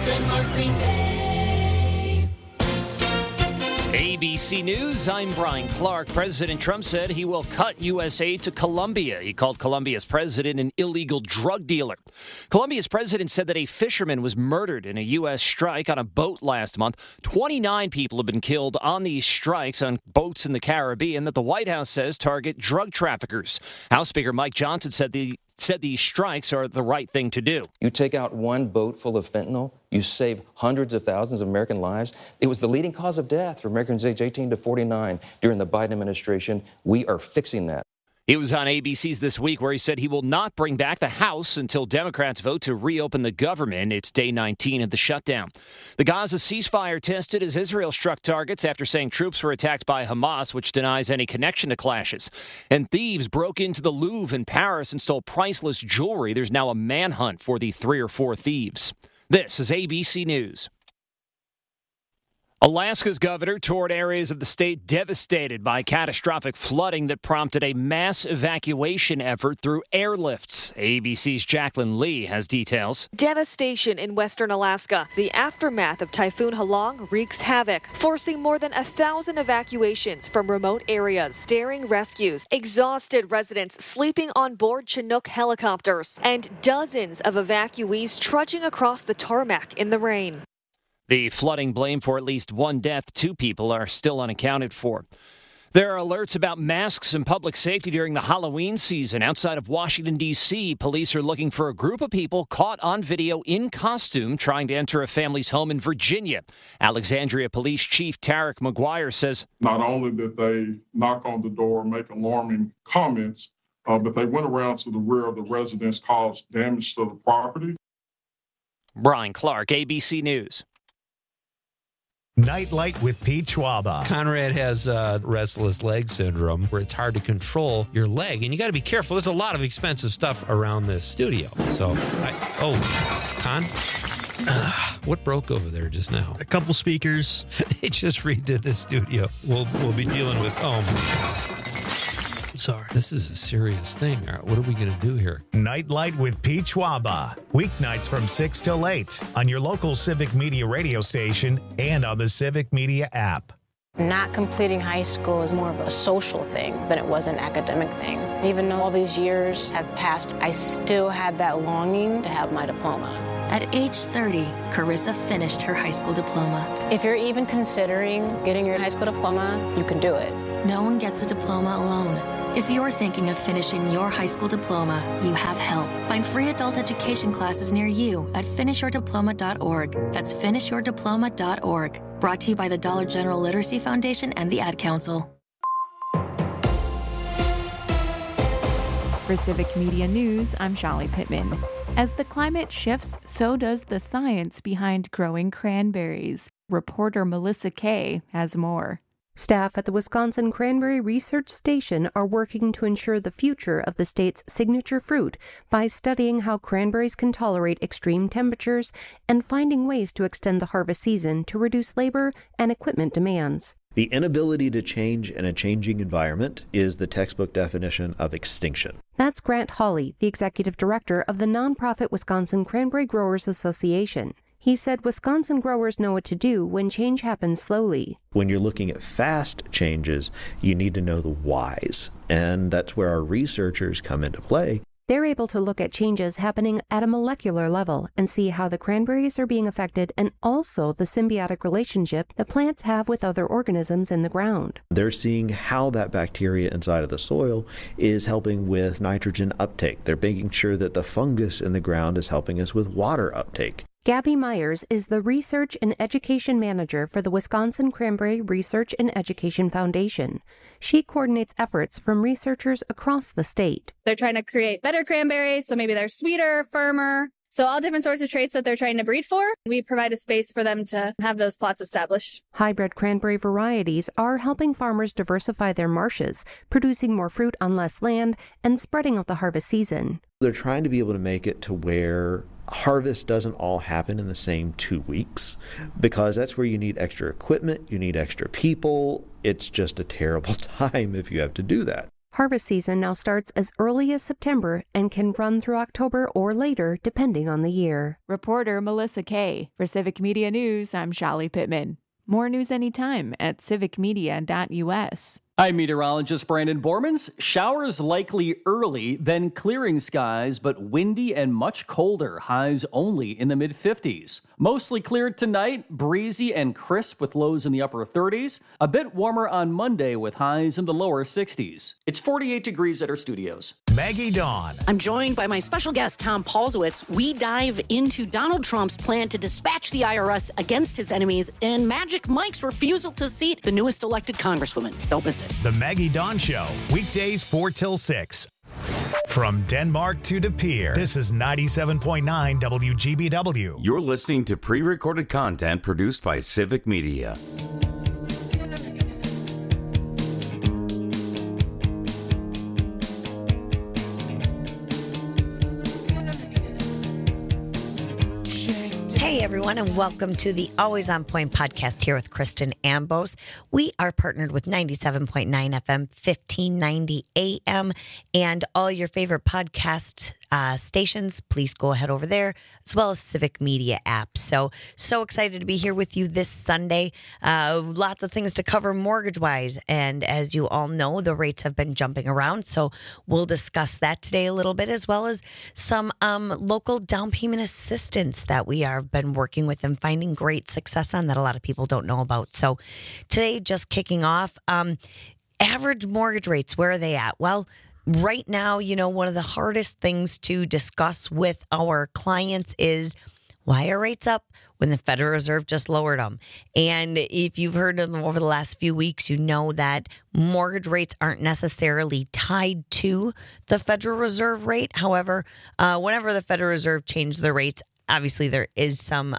Denmark, Green Bay. ABC News, I'm Brian Clark. President Trump said he will cut U.S. aid to Colombia. He called Colombia's president an illegal drug dealer. Colombia's president said that a fisherman was murdered in a U.S. strike on a boat last month. 29 people have been killed on these strikes on boats in the Caribbean that the White House says target drug traffickers. House Speaker Mike Johnson said these strikes are the right thing to do. You take out one boat full of fentanyl, you save hundreds of thousands of American lives. It was the leading cause of death for Americans aged 18 to 49 during the Biden administration. We are fixing that. He was on ABC's This Week where he said he will not bring back the House until Democrats vote to reopen the government. It's day 19 of the shutdown. The Gaza ceasefire tested as Israel struck targets after saying troops were attacked by Hamas, which denies any connection to clashes. And thieves broke into the Louvre in Paris and stole priceless jewelry. There's now a manhunt for the 3 or 4 thieves. This is ABC News. Alaska's governor toured areas of the state devastated by catastrophic flooding that prompted a mass evacuation effort through airlifts. ABC's Jacqueline Lee has details. Devastation in western Alaska. The aftermath of Typhoon Halong wreaks havoc, forcing more than 1,000 evacuations from remote areas, daring rescues, exhausted residents sleeping on board Chinook helicopters, and dozens of evacuees trudging across the tarmac in the rain. The flooding blamed for at least 1 death. 2 people are still unaccounted for. There are alerts about masks and public safety during the Halloween season. Outside of Washington, D.C., police are looking for a group of people caught on video in costume trying to enter a family's home in Virginia. Alexandria Police Chief Tarek McGuire says, not only did they knock on the door, make alarming comments, but they went around to the rear of the residence, caused damage to the property. Brian Clark, ABC News. Nightlight with Pete Schwaba. Conrad has restless leg syndrome where it's hard to control your leg, and you got to be careful. There's a lot of expensive stuff around this studio. So, Con? What broke over there just now? A couple speakers. They just redid the studio. We'll be dealing with, Sorry. This is a serious thing. All right, what are we going to do here? Nightlight with Pete Schwaba. Weeknights from 6 till 8 on your local Civic Media radio station and on the Civic Media app. Not completing high school is more of a social thing than it was an academic thing. Even though all these years have passed, I still had that longing to have my diploma. At age 30, Carissa finished her high school diploma. If you're even considering getting your high school diploma, you can do it. No one gets a diploma alone. If you're thinking of finishing your high school diploma, you have help. Find free adult education classes near you at finishyourdiploma.org. That's finishyourdiploma.org. Brought to you by the Dollar General Literacy Foundation and the Ad Council. For Civic Media News, I'm Shali Pittman. As the climate shifts, so does the science behind growing cranberries. Reporter Melissa Kay has more. Staff at the Wisconsin Cranberry Research Station are working to ensure the future of the state's signature fruit by studying how cranberries can tolerate extreme temperatures and finding ways to extend the harvest season to reduce labor and equipment demands. The inability to change in a changing environment is the textbook definition of extinction. That's Grant Hawley, the executive director of the nonprofit Wisconsin Cranberry Growers Association. He said Wisconsin growers know what to do when change happens slowly. When you're looking at fast changes, you need to know the whys, and that's where our researchers come into play. They're able to look at changes happening at a molecular level and see how the cranberries are being affected and also the symbiotic relationship that plants have with other organisms in the ground. They're seeing how that bacteria inside of the soil is helping with nitrogen uptake. They're making sure that the fungus in the ground is helping us with water uptake. Gabby Myers is the Research and Education Manager for the Wisconsin Cranberry Research and Education Foundation. She coordinates efforts from researchers across the state. They're trying to create better cranberries, so maybe they're sweeter, firmer. So all different sorts of traits that they're trying to breed for. We provide a space for them to have those plots established. Hybrid cranberry varieties are helping farmers diversify their marshes, producing more fruit on less land and spreading out the harvest season. They're trying to be able to make it to where harvest doesn't all happen in the same 2 weeks, because that's where you need extra equipment, you need extra people. It's just a terrible time if you have to do that. Harvest season now starts as early as September and can run through October or later, depending on the year. Reporter Melissa Kay. For Civic Media News, I'm Shali Pittman. More news anytime at civicmedia.us. I'm meteorologist Brandon Bormans. Showers likely early, then clearing skies, but windy and much colder. Highs only in the mid-50s. Mostly cleared tonight, breezy and crisp with lows in the upper 30s. A bit warmer on Monday with highs in the lower 60s. It's 48 degrees at our studios. Maggie Dawn. I'm joined by my special guest, Tom Paulsowitz. We dive into Donald Trump's plan to dispatch the IRS against his enemies and Magic Mike's refusal to seat the newest elected congresswoman. Don't miss it. The Maggie Dawn Show, weekdays 4 till 6. From Denmark to De Pere, this is 97.9 WGBW. You're listening to pre-recorded content produced by Civic Media. Hey everyone, and welcome to the Always On Point podcast here with Kristen Ambos. We are partnered with 97.9 FM, 1590 AM, and all your favorite podcast stations. Please go ahead over there, as well as Civic Media app. So excited to be here with you this Sunday. Lots of things to cover mortgage-wise, and as you all know, the rates have been jumping around, so we'll discuss that today a little bit, as well as some local down payment assistance that we have been working with and finding great success on that a lot of people don't know about. So today, just kicking off, average mortgage rates, where are they at? Well, right now, one of the hardest things to discuss with our clients is why are rates up when the Federal Reserve just lowered them? And if you've heard them over the last few weeks, you know that mortgage rates aren't necessarily tied to the Federal Reserve rate. However, whenever the Federal Reserve changed the rates, obviously there is some,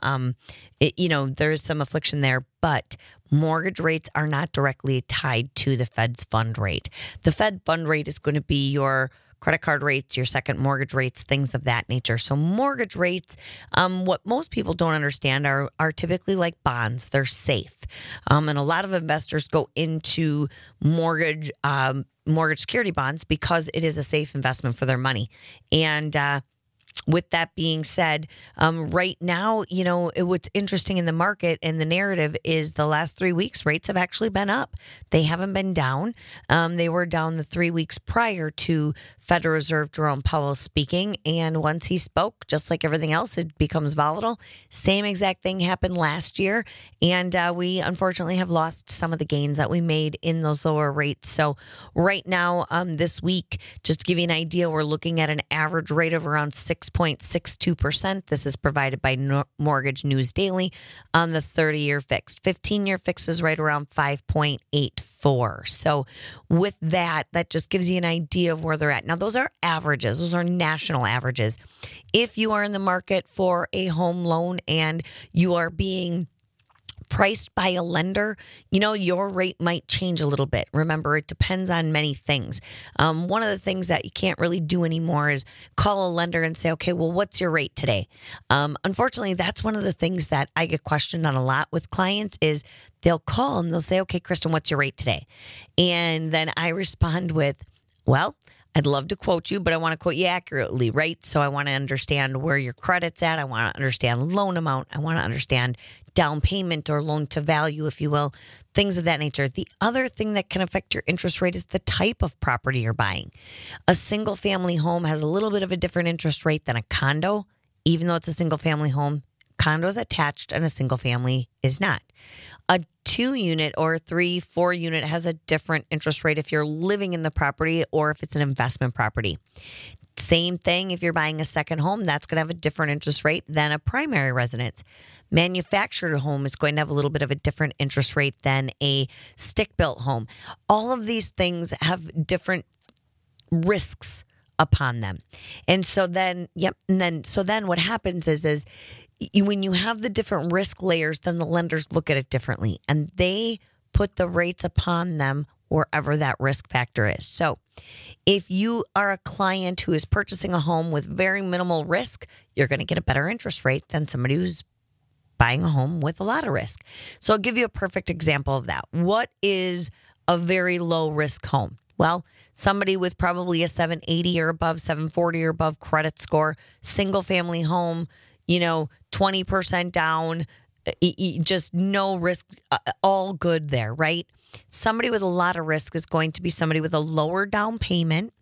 there is some affliction there, but mortgage rates are not directly tied to the Fed's fund rate. The Fed fund rate is going to be your credit card rates, your second mortgage rates, things of that nature. So mortgage rates, what most people don't understand are typically like bonds. They're safe. And a lot of investors go into mortgage security bonds because it is a safe investment for their money. And with that being said, right now, what's interesting in the market and the narrative is the last 3 weeks, rates have actually been up. They haven't been down. They were down the 3 weeks prior to Federal Reserve Jerome Powell speaking. And once he spoke, just like everything else, it becomes volatile. Same exact thing happened last year. And we unfortunately have lost some of the gains that we made in those lower rates. So right now, this week, just to give you an idea, we're looking at an average rate of around 6.62%. This is provided by Mortgage News Daily on the 30-year fixed. 15-year fixed is right around 5.84. So with that just gives you an idea of where they're at. Now, those are averages. Those are national averages. If you are in the market for a home loan and you are being priced by a lender, your rate might change a little bit. Remember, it depends on many things. One of the things that you can't really do anymore is call a lender and say, okay, well, what's your rate today? Unfortunately, that's one of the things that I get questioned on a lot with clients is they'll call and they'll say, okay, Kristen, what's your rate today? And then I respond with, well, I'd love to quote you, but I want to quote you accurately, right? So I want to understand where your credit's at. I want to understand loan amount. I want to understand down payment or loan to value, if you will, things of that nature. The other thing that can affect your interest rate is the type of property you're buying. A single family home has a little bit of a different interest rate than a condo, even though it's a single family home. Condo is attached and a single family is not. A 2-unit or 3-4 unit has a different interest rate if you're living in the property or if it's an investment property. Same thing if you're buying a second home, that's going to have a different interest rate than a primary residence. Manufactured home is going to have a little bit of a different interest rate than a stick-built home. All of these things have different risks upon them. And so then, what happens is when you have the different risk layers, then the lenders look at it differently and they put the rates upon them wherever that risk factor is. So if you are a client who is purchasing a home with very minimal risk, you're going to get a better interest rate than somebody who's buying a home with a lot of risk. So I'll give you a perfect example of that. What is a very low risk home? Well, somebody with probably a 780 or above, 740 or above credit score, single family home, 20% down, just no risk, all good there, right? Somebody with a lot of risk is going to be somebody with a lower down payment,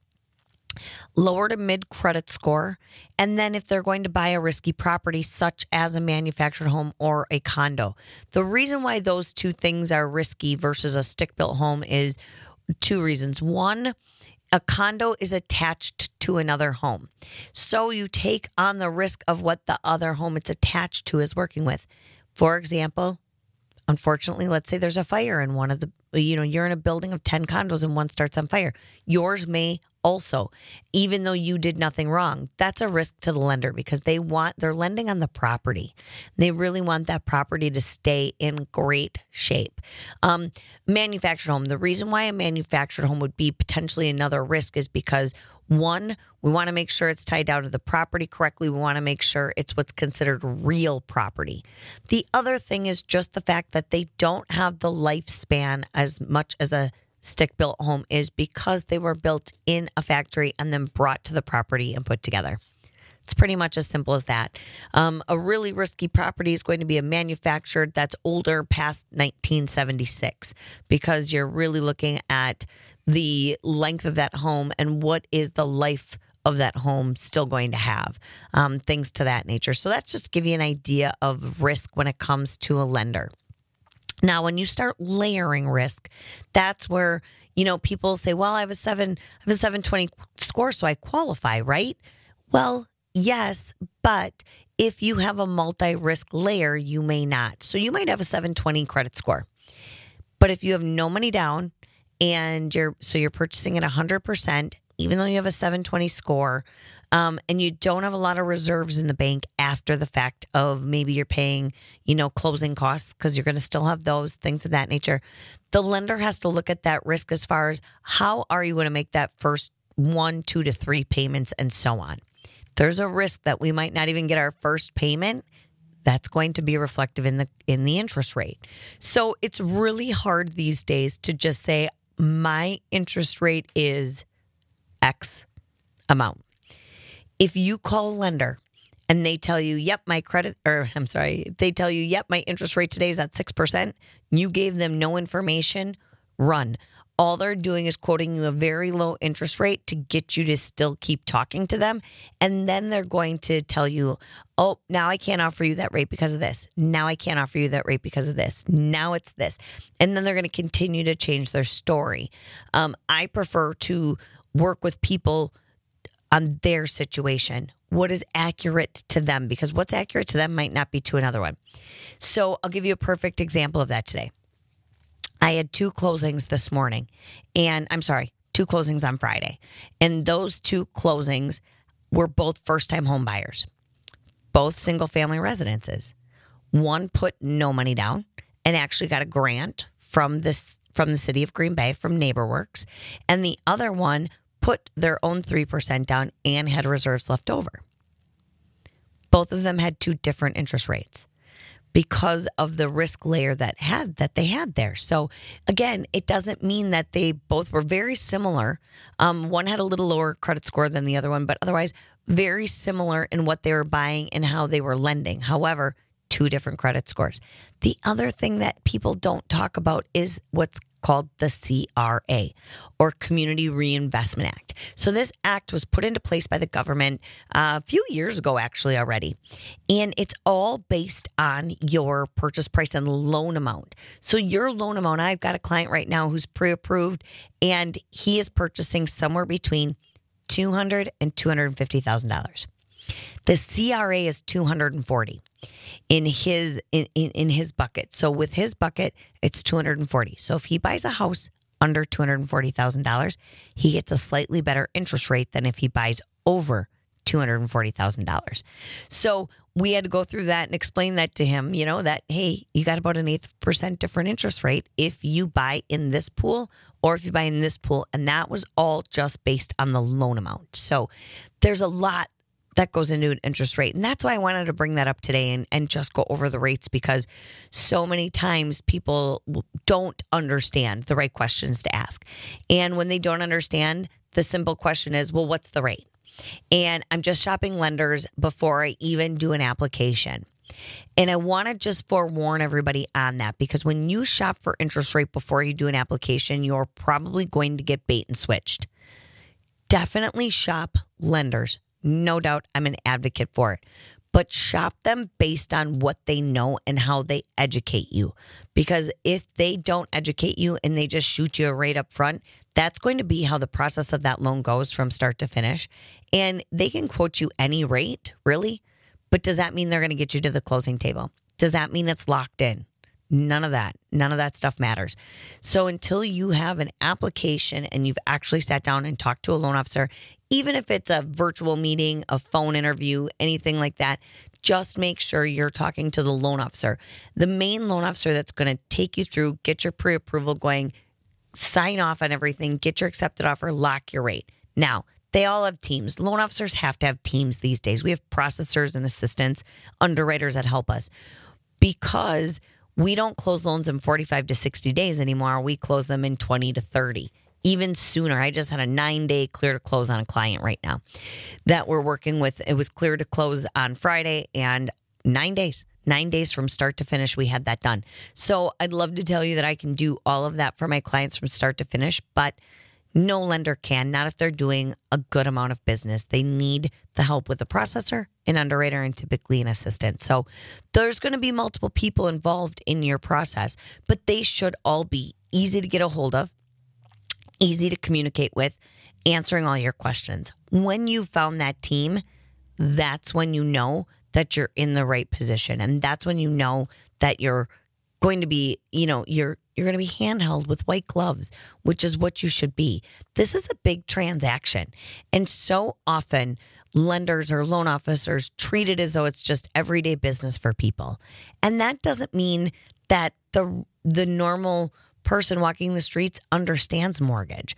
lower to mid credit score, and then if they're going to buy a risky property such as a manufactured home or a condo. The reason why those two things are risky versus a stick-built home is two reasons. One, a condo is attached to another home. So you take on the risk of what the other home it's attached to is working with. For example, unfortunately, let's say there's a fire in one of the, you're in a building of 10 condos and one starts on fire. Yours may also, even though you did nothing wrong. That's a risk to the lender because they're lending on the property. They really want that property to stay in great shape. Manufactured home. The reason why a manufactured home would be potentially another risk is because, one, we want to make sure it's tied down to the property correctly. We want to make sure it's what's considered real property. The other thing is just the fact that they don't have the lifespan as much as a stick-built home is because they were built in a factory and then brought to the property and put together. It's pretty much as simple as that. A really risky property is going to be a manufactured that's older past 1976 because you're really looking at the length of that home and what is the life of that home still going to have, things to that nature. So that's just to give you an idea of risk when it comes to a lender. Now, when you start layering risk, that's where, people say, well, I have a 720 score, so I qualify, right? Well, yes, but if you have a multi-risk layer, you may not. So you might have a 720 credit score. But if you have no money down and you're purchasing at 100%, even though you have a 720 score, and you don't have a lot of reserves in the bank after the fact of maybe you're paying, closing costs because you're going to still have those things of that nature. The lender has to look at that risk as far as how are you going to make that first 1, 2 to 3 payments and so on. There's a risk that we might not even get our first payment. That's going to be reflective in the interest rate. So it's really hard these days to just say my interest rate is X amount. If you call a lender and they tell you, yep, my interest rate today is at 6%, you gave them no information, run. All they're doing is quoting you a very low interest rate to get you to still keep talking to them. And then they're going to tell you, oh, now I can't offer you that rate because of this. Now I can't offer you that rate because of this. Now it's this. And then they're going to continue to change their story. I prefer to work with people on their situation, what is accurate to them, because what's accurate to them might not be to another one. So I'll give you a perfect example of that today. I had 2 closings this morning, and 2 closings on Friday. And those 2 closings were both first-time home buyers, both single-family residences. One put no money down and actually got a grant from the city of Green Bay, from NeighborWorks, and the other one put their own 3% down and had reserves left over. Both of them had 2 different interest rates because of the risk layer that they had there. So again, it doesn't mean that they both were very similar. One had a little lower credit score than the other one, but otherwise very similar in what they were buying and how they were lending. However, 2 different credit scores. The other thing that people don't talk about is what's called the CRA, or Community Reinvestment Act. So this act was put into place by the government a few years ago, actually, already. And it's all based on your purchase price and loan amount. So your loan amount, I've got a client right now who's pre-approved, and he is purchasing somewhere between $200,000 and $250,000. The CRA is $240,000 in his bucket. So with his bucket, it's $240,000. So if he buys a house under $240,000, he gets a slightly better interest rate than if he buys over $240,000. So we had to go through that and explain that to him, that, hey, you got about an 1/8% different interest rate if you buy in this pool or if you buy in this pool. And that was all just based on the loan amount. So there's a lot that goes into an interest rate. And that's why I wanted to bring that up today and just go over the rates, because so many times people don't understand the right questions to ask. And when they don't understand, the simple question is, well, what's the rate? And I'm just shopping lenders before I even do an application. And I want to just forewarn everybody on that, because when you shop for interest rate before you do an application, you're probably going to get bait and switched. Definitely shop lenders. No doubt, I'm an advocate for it. But shop them based on what they know and how they educate you. Because if they don't educate you and they just shoot you a rate up front, that's going to be how the process of that loan goes from start to finish. And they can quote you any rate, really. But does that mean they're going to get you to the closing table? Does that mean it's locked in? None of that. None of that stuff matters. So until you have an application and you've actually sat down and talked to a loan officer, even if it's a virtual meeting, a phone interview, anything like that, just make sure you're talking to the loan officer. The main loan officer that's going to take you through, get your pre-approval going, sign off on everything, get your accepted offer, lock your rate. Now, they all have teams. Loan officers have to have teams these days. We have processors and assistants, underwriters that help us, because we don't close loans in 45 to 60 days anymore. We close them in 20 to 30, even sooner. I just had a 9-day clear to close on a client right now that we're working with. It was clear to close on Friday, and 9 days. 9 days from start to finish, we had that done. So I'd love to tell you that I can do all of that for my clients from start to finish, but no lender can, not if they're doing a good amount of business. They need the help with the processor, an underwriter, and typically an assistant. So there's going to be multiple people involved in your process, but they should all be easy to get a hold of, easy to communicate with, answering all your questions. When you found that team, that's when you know that you're in the right position. And that's when you know that you're going to be, you're going to be handheld with white gloves, which is what you should be. This is a big transaction. And so often lenders or loan officers treat it as though it's just everyday business for people. And that doesn't mean that the normal person walking the streets understands mortgage.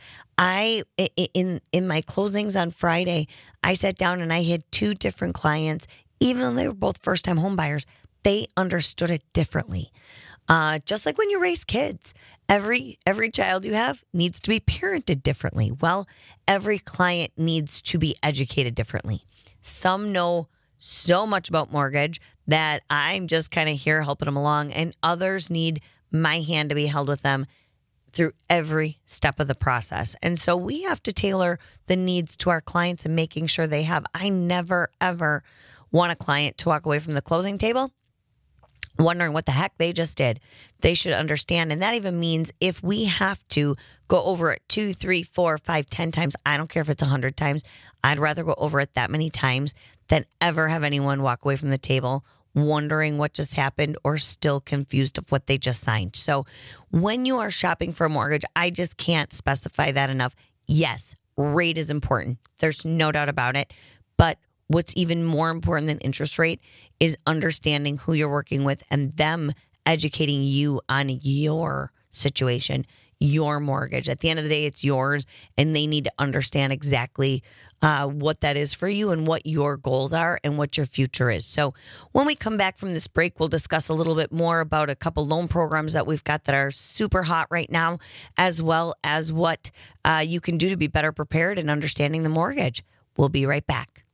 In my closings on Friday, I sat down and I had 2 different clients, even though they were both first-time home buyers, they understood it differently. Just like when you raise kids, every child you have needs to be parented differently. Well, every client needs to be educated differently. Some know so much about mortgage that I'm just kind of here helping them along, and others need my hand to be held with them through every step of the process. And so we have to tailor the needs to our clients and making sure they have. I never, ever want a client to walk away from the closing table wondering what the heck they just did. They should understand. And that even means if we have to go over it 2, 3, 4, 5, 10 times, I don't care if it's 100 times. I'd rather go over it that many times than ever have anyone walk away from the table wondering what just happened or still confused of what they just signed. So when you are shopping for a mortgage, I just can't specify that enough. Yes, rate is important. There's no doubt about it. But what's even more important than interest rate is understanding who you're working with and them educating you on your situation, your mortgage. At the end of the day, it's yours, and they need to understand exactly what that is for you and what your goals are and what your future is. So when we come back from this break, we'll discuss a little bit more about a couple loan programs that we've got that are super hot right now, as well as what you can do to be better prepared in understanding the mortgage. We'll be right back.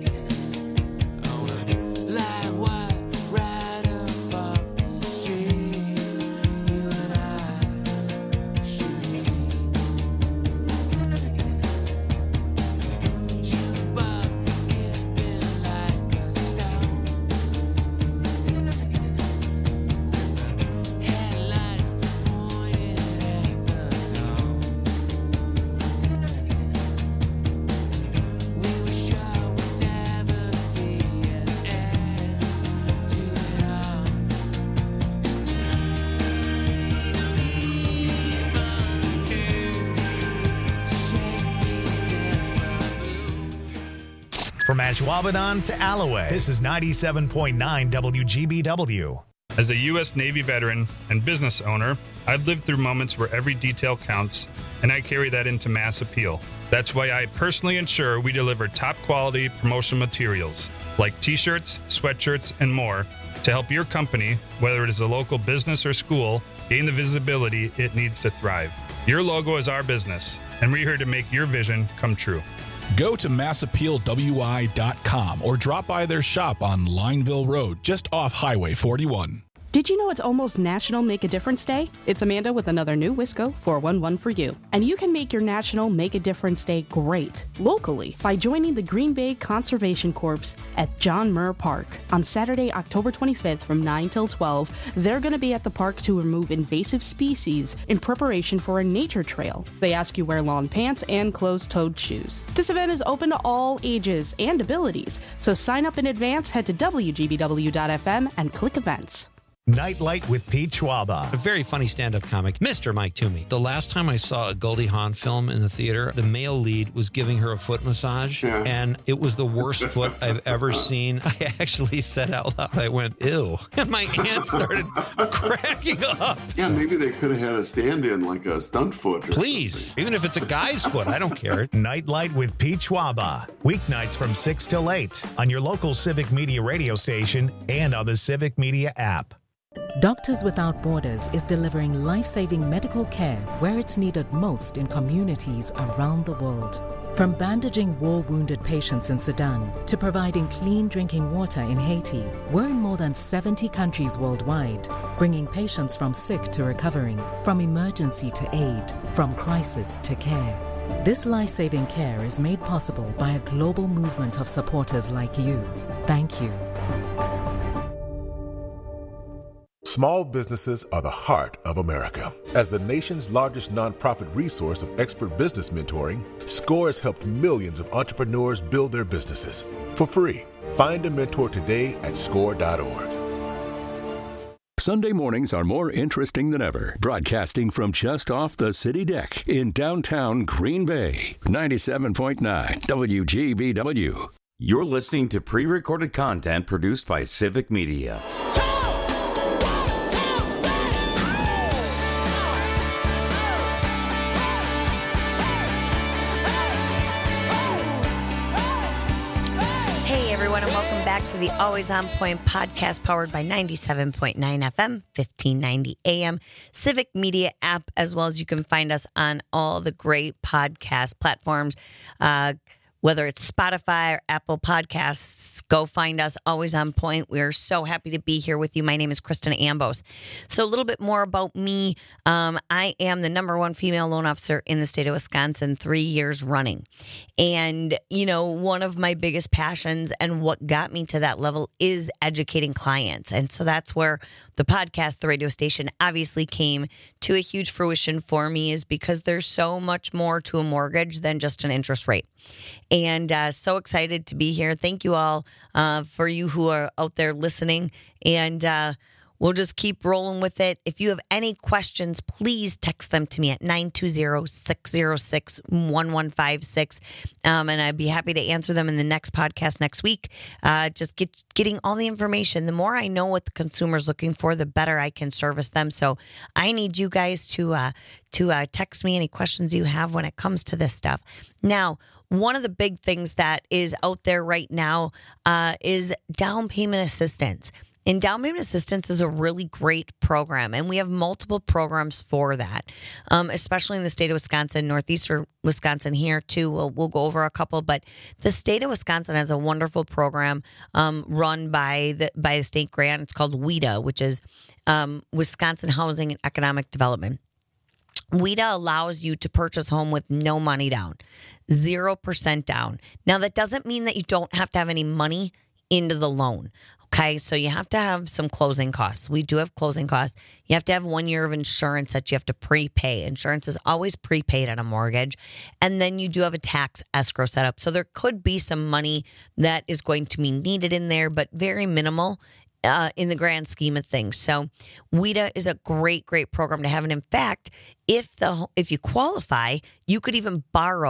Right up off the street. From Ashwaubenon to Alloway, this is 97.9 WGBW. As a U.S. Navy veteran and business owner, I've lived through moments where every detail counts, and I carry that into mass appeal. That's why I personally ensure we deliver top-quality promotional materials like T-shirts, sweatshirts, and more to help your company, whether it is a local business or school, gain the visibility it needs to thrive. Your logo is our business, and we're here to make your vision come true. Go to massappealwi.com or drop by their shop on Lineville Road, just off Highway 41. Did you know it's almost National Make a Difference Day? It's Amanda with another new Wisco 411 for you. And you can make your National Make a Difference Day great, locally, by joining the Green Bay Conservation Corps at John Muir Park. On Saturday, October 25th from 9 till 12, they're going to be at the park to remove invasive species in preparation for a nature trail. They ask you wear long pants and closed-toed shoes. This event is open to all ages and abilities, so sign up in advance, head to WGBW.FM and click events. Nightlight with Pete Schwaba. A very funny stand-up comic, Mr. Mike Toomey. The last time I saw a Goldie Hawn film in the theater, the male lead was giving her a foot massage, and it was the worst foot I've ever seen. I actually said out loud, I went, ew. And my aunt started cracking up. Yeah, maybe they could have had a stand-in, like a stunt foot. Please, even if it's a guy's foot, I don't care. Nightlight with Pete Schwaba. Weeknights from 6 till 8 on your local Civic Media radio station and on the Civic Media app. Doctors Without Borders is delivering life-saving medical care where it's needed most in communities around the world. From bandaging war-wounded patients in Sudan to providing clean drinking water in Haiti, we're in more than 70 countries worldwide, bringing patients from sick to recovering, from emergency to aid, from crisis to care. This life-saving care is made possible by a global movement of supporters like you. Thank you. Small businesses are the heart of America. As the nation's largest nonprofit resource of expert business mentoring, SCORE has helped millions of entrepreneurs build their businesses for free. Find a mentor today at score.org. Sunday mornings are more interesting than ever. Broadcasting from just off the city deck in downtown Green Bay. 97.9 WGBW. You're listening to pre-recorded content produced by Civic Media. Back to the Always On Point podcast powered by 97.9 FM, 1590 AM, Civic Media app, as well as you can find us on all the great podcast platforms, whether it's Spotify or Apple Podcasts. Go find us, Always On Point. We're so happy to be here with you. My name is Kristen Ambos. So a little bit more about me. I am the #1 female loan officer in the state of Wisconsin, 3 years running. And, you know, one of my biggest passions and what got me to that level is educating clients. And so that's where the podcast, the radio station, obviously came to a huge fruition for me, is because there's so much more to a mortgage than just an interest rate. And so excited to be here. Thank you all for you who are out there listening. And we'll just keep rolling with it. If you have any questions, please text them to me at 920-606-1156. And I'd be happy to answer them in the next podcast next week. Just getting all the information. The more I know what the consumer's looking for, the better I can service them. So I need you guys to text me any questions you have when it comes to this stuff. Now, one of the big things that is out there right now is down payment assistance. And down payment assistance is a really great program, and we have multiple programs for that, especially in the state of Wisconsin, northeastern Wisconsin here too. We'll go over a couple, but the state of Wisconsin has a wonderful program run by the state grant. It's called WHEDA, which is Wisconsin Housing and Economic Development. WHEDA allows you to purchase a home with no money down, 0% down. Now, that doesn't mean that you don't have to have any money into the loan. Okay, so you have to have some closing costs. We do have closing costs. You have to have 1 year of insurance that you have to prepay. Insurance is always prepaid on a mortgage. And then you do have a tax escrow set up. So there could be some money that is going to be needed in there, but very minimal in the grand scheme of things. So WHEDA is a great, great program to have. And in fact, if you qualify, you could even borrow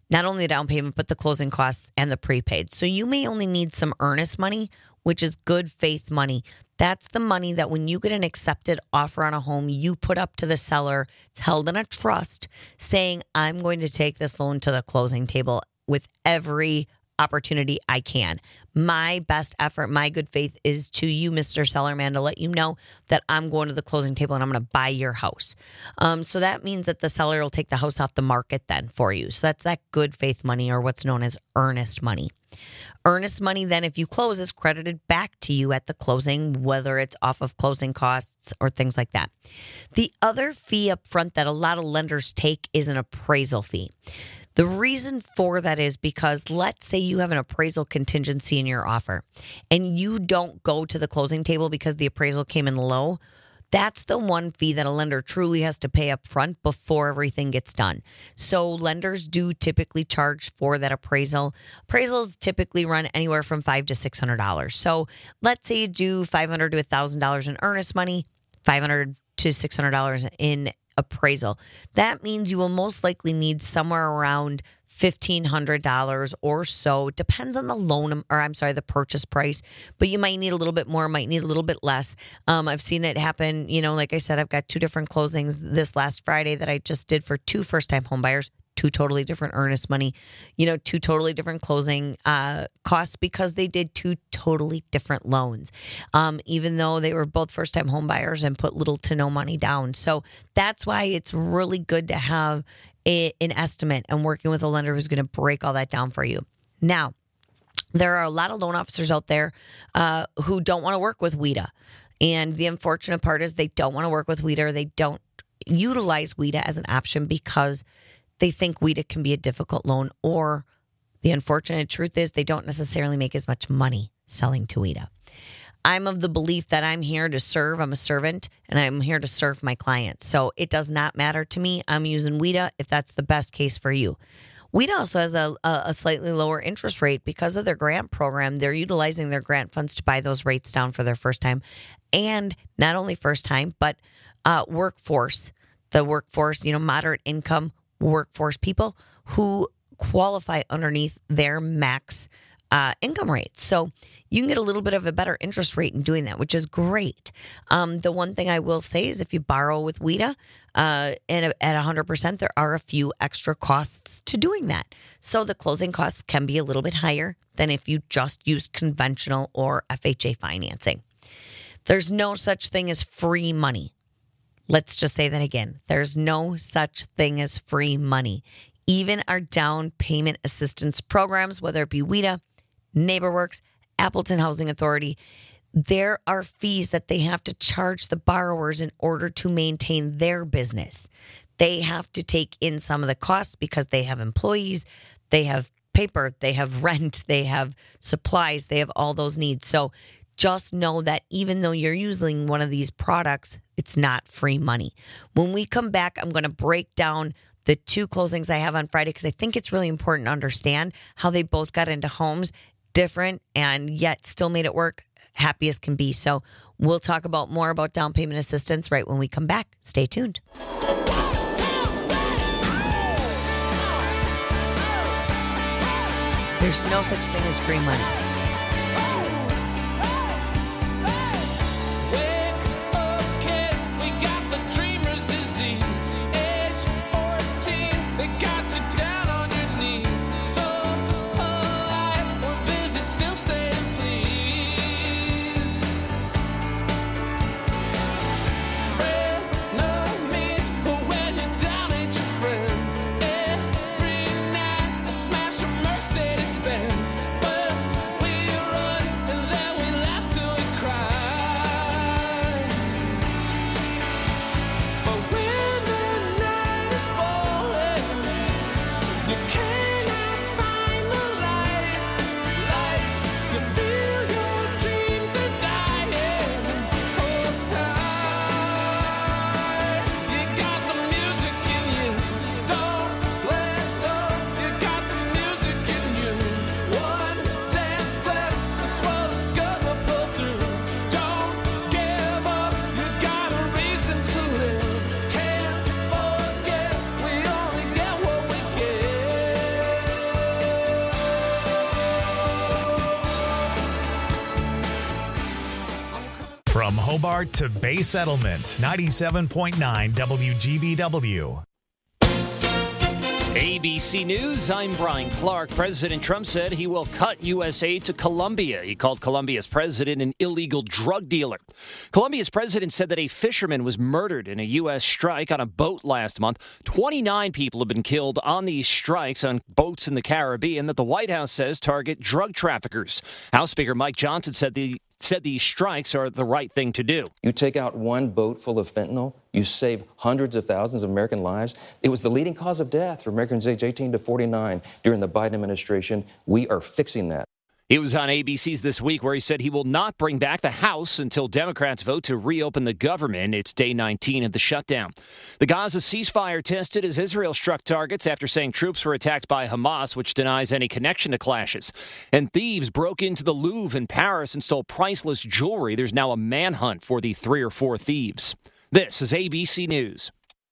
not only the down payment, but the closing costs and the prepaid. So you may only need some earnest money, which is good faith money. That's the money that when you get an accepted offer on a home, you put up to the seller. It's held in a trust saying, I'm going to take this loan to the closing table with every opportunity I can. My best effort, my good faith is to you, Mr. Sellerman, to let you know that I'm going to the closing table and I'm going to buy your house. So that means that the seller will take the house off the market then for you. So that's that good faith money, or what's known as earnest money. Earnest money then, if you close, is credited back to you at the closing, whether it's off of closing costs or things like that. The other fee up front that a lot of lenders take is an appraisal fee. The reason for that is because let's say you have an appraisal contingency in your offer and you don't go to the closing table because the appraisal came in low. That's the one fee that a lender truly has to pay up front before everything gets done. So lenders do typically charge for that appraisal. Appraisals typically run anywhere from $500 to $600. So let's say you do $500 to $1,000 in earnest money, $500 to $600 in appraisal. That means you will most likely need somewhere around $1,500 or so. Depends on the loan, or I'm sorry, the purchase price, but you might need a little bit more, might need a little bit less. I've seen it happen. Like I said, I've got 2 different closings this last Friday that I just did for 2 first-time home buyers, 2 totally different earnest money, 2 totally different closing costs because they did 2 totally different loans, even though they were both first-time home buyers and put little to no money down. So that's why it's really good to have an estimate and working with a lender who's going to break all that down for you. Now, there are a lot of loan officers out there who don't want to work with WHEDA. And the unfortunate part is they don't want to work with WHEDA, or they don't utilize WHEDA as an option because they think WHEDA can be a difficult loan, or the unfortunate truth is they don't necessarily make as much money selling to WHEDA. I'm of the belief that I'm here to serve. I'm a servant, and I'm here to serve my clients. So it does not matter to me. I'm using WHEDA if that's the best case for you. WHEDA also has a slightly lower interest rate because of their grant program. They're utilizing their grant funds to buy those rates down for their first time, and not only first time, but workforce. The workforce, moderate income workforce people who qualify underneath their max income rates. So you can get a little bit of a better interest rate in doing that, which is great. The one thing I will say is if you borrow with WHEDA and at 100%, there are a few extra costs to doing that. So the closing costs can be a little bit higher than if you just use conventional or FHA financing. There's no such thing as free money. Let's just say that again. There's no such thing as free money. Even our down payment assistance programs, whether it be WHEDA, NeighborWorks, Appleton Housing Authority, there are fees that they have to charge the borrowers in order to maintain their business. They have to take in some of the costs because they have employees, they have paper, they have rent, they have supplies, they have all those needs. So just know that even though you're using one of these products, it's not free money. When we come back, I'm going to break down the 2 closings I have on Friday because I think it's really important to understand how they both got into homes, different, and yet still made it work, happy as can be. So we'll talk about more about down payment assistance right when we come back. Stay tuned. There's no such thing as free money. Mercedes Benz. First, From Hobart to Bay Settlement, 97.9 WGBW. ABC News, I'm Brian Clark. President Trump said he will cut U.S. aid to Colombia. He called Colombia's president an illegal drug dealer. Colombia's president said that a fisherman was murdered in a U.S. strike on a boat last month. 29 people have been killed on these strikes on boats in the Caribbean that the White House says target drug traffickers. House Speaker Mike Johnson said these strikes are the right thing to do. You take out one boat full of fentanyl, you save hundreds of thousands of American lives. It was the leading cause of death for Americans aged 18 to 49 during the Biden administration. We are fixing that. He was on ABC's This Week where he said he will not bring back the House until Democrats vote to reopen the government. It's day 19 of the shutdown. The Gaza ceasefire tested as Israel struck targets after saying troops were attacked by Hamas, which denies any connection to clashes. And thieves broke into the Louvre in Paris and stole priceless jewelry. There's now a manhunt for the 3 or 4 thieves. This is ABC News.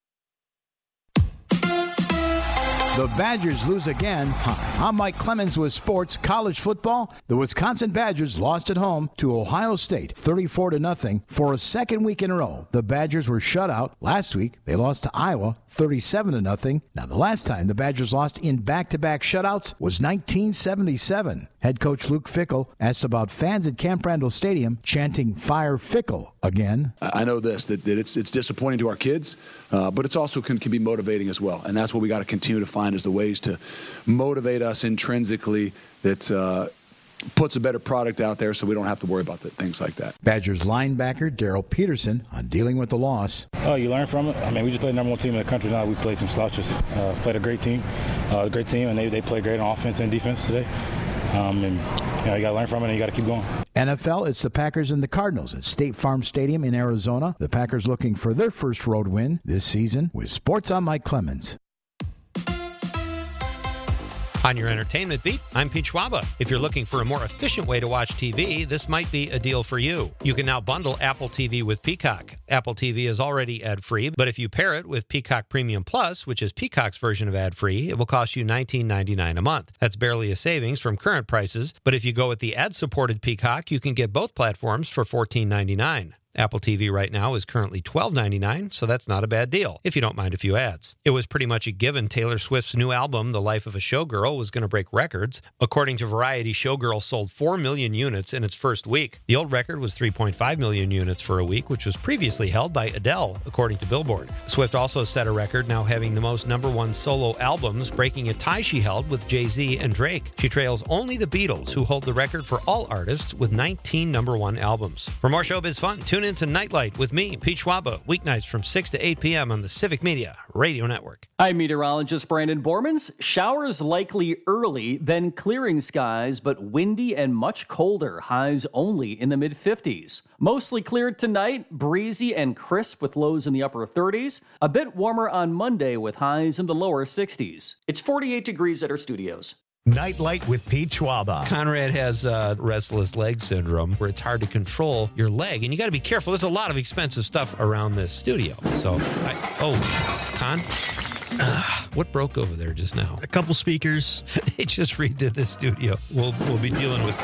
The Badgers lose again. Hi, I'm Mike Clemens with sports college football. The Wisconsin Badgers lost at home to Ohio State 34-0 for a second week in a row. The Badgers were shut out. Last week, they lost to Iowa 37-0. Now, the last time the Badgers lost in back-to-back shutouts was 1977. Head coach Luke Fickell asked about fans at Camp Randall Stadium chanting "Fire Fickell" again. I know this, that it's disappointing to our kids, but it's also can be motivating as well. And that's what we got to continue to find is the ways to motivate us intrinsically that puts a better product out there so we don't have to worry about things like that. Badgers linebacker Daryl Peterson on dealing with the loss. Oh, you learn from it. I mean, we just played the number 1 team in the country now. We played some slouches. Played a great team, and they played great on offense and defense today. And you got to learn from it, and you got to keep going. NFL, it's the Packers and the Cardinals at State Farm Stadium in Arizona. The Packers looking for their first road win this season. With Sports, I'm Mike Clemens. On your entertainment beat, I'm Pete Schwaba. If you're looking for a more efficient way to watch TV, this might be a deal for you. You can now bundle Apple TV with Peacock. Apple TV is already ad-free, but if you pair it with Peacock Premium Plus, which is Peacock's version of ad-free, it will cost you $19.99 a month. That's barely a savings from current prices, but if you go with the ad-supported Peacock, you can get both platforms for $14.99. Apple TV right now is currently $12.99, so that's not a bad deal, if you don't mind a few ads. It was pretty much a given Taylor Swift's new album, The Life of a Showgirl, was going to break records. According to Variety, Showgirl sold 4 million units in its first week. The old record was 3.5 million units for a week, which was previously held by Adele, according to Billboard. Swift also set a record, now having the most #1 solo albums, breaking a tie she held with Jay-Z and Drake. She trails only the Beatles, who hold the record for all artists with 19 #1 albums. For more showbiz fun, tune in to Nightlight with me, Pete Schwaba, weeknights from 6 to 8 p.m. on the Civic Media Radio Network. I'm meteorologist Brandon Bormans. Showers likely early, then clearing skies, but windy and much colder. Highs only in the mid-50s. Mostly cleared tonight, breezy and crisp with lows in the upper 30s. A bit warmer on Monday with highs in the lower 60s. It's 48 degrees at our studios. Nightlight with Pete Schwaba. Conrad has restless leg syndrome where it's hard to control your leg, and you got to be careful. There's a lot of expensive stuff around this studio. So, Con? What broke over there just now? A couple speakers. They just redid the studio. We'll be dealing with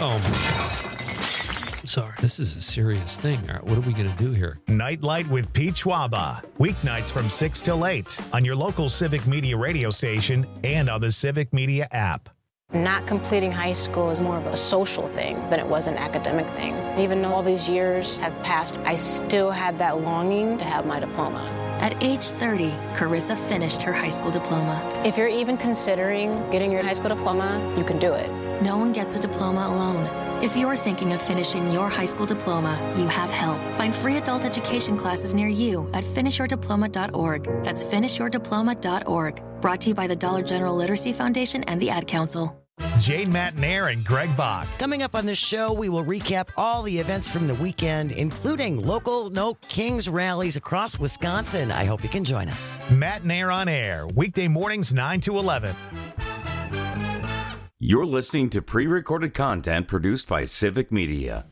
Sorry. This is a serious thing. All right, what are we going to do here? Nightlight with Pete Schwaba. Weeknights from 6 till 8 on your local Civic Media radio station and on the Civic Media app. Not completing high school is more of a social thing than it was an academic thing. Even though all these years have passed, I still had that longing to have my diploma. At age 30, Carissa finished her high school diploma. If you're even considering getting your high school diploma, you can do it. No one gets a diploma alone. If you're thinking of finishing your high school diploma, you have help. Find free adult education classes near you at finishyourdiploma.org. That's finishyourdiploma.org. Brought to you by the Dollar General Literacy Foundation and the Ad Council. Jane Matnair and Greg Bach. Coming up on this show, we will recap all the events from the weekend, including local No Kings rallies across Wisconsin. I hope you can join us. Matnair on air, weekday mornings 9 to 11. You're listening to pre-recorded content produced by Civic Media.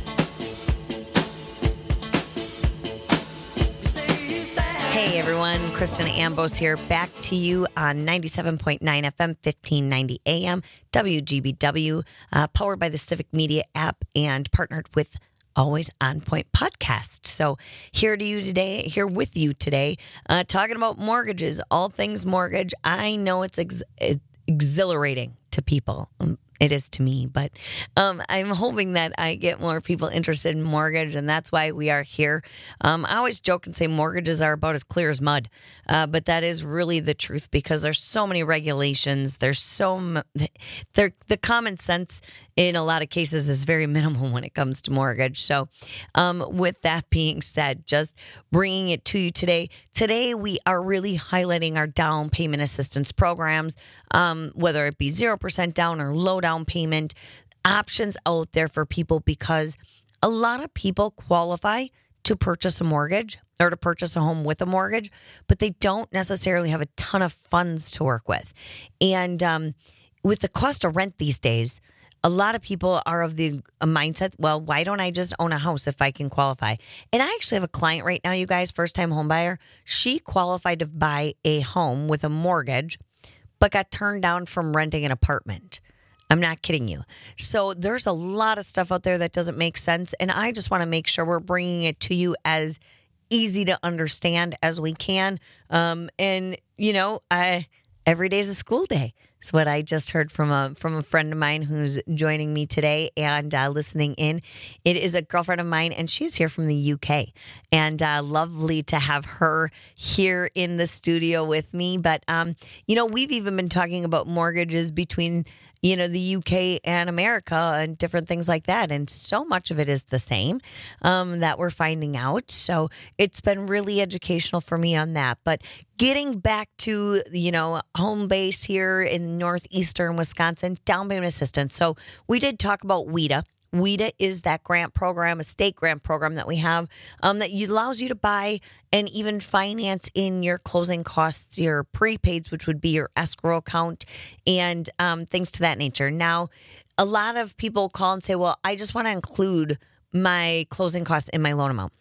Hey everyone, Kristen Ambos here, back to you on 97.9 FM, 1590 AM, WGBW, powered by the Civic Media app and partnered with Always On Point podcast. So here with you today, talking about mortgages, all things mortgage. I know it's exhilarating to people. It is to me, but I'm hoping that I get more people interested in mortgage, and that's why we are here. I always joke and say mortgages are about as clear as mud, but that is really the truth because there's so many regulations. The common sense in a lot of cases is very minimal when it comes to mortgage. So with that being said, just bringing it to you today. Today, we are really highlighting our down payment assistance programs, whether it be 0% down or low down payment, options out there for people because a lot of people qualify to purchase a mortgage or to purchase a home with a mortgage, but they don't necessarily have a ton of funds to work with. And with the cost of rent these days, a lot of people are of the mindset, well, why don't I just own a house if I can qualify? And I actually have a client right now, you guys, first-time home buyer. She qualified to buy a home with a mortgage, but got turned down from renting an apartment. I'm not kidding you. So there's a lot of stuff out there that doesn't make sense. And I just want to make sure we're bringing it to you as easy to understand as we can. And, you know, every day is a school day. It's what I just heard from a friend of mine who's joining me today and listening in. It is a girlfriend of mine, and she's here from the UK. And lovely to have her here in the studio with me. But, you know, we've even been talking about mortgages between, you know, the UK and America and different things like that. And so much of it is the same that we're finding out. So it's been really educational for me on that. But getting back to, you know, home base here in northeastern Wisconsin, down payment assistance. So we did talk about WHEDA. WHEDA is that grant program, a state grant program that we have that allows you to buy and even finance in your closing costs, your prepaids, which would be your escrow account and things to that nature. Now, a lot of people call and say, well, I just want to include my closing costs in my loan amount.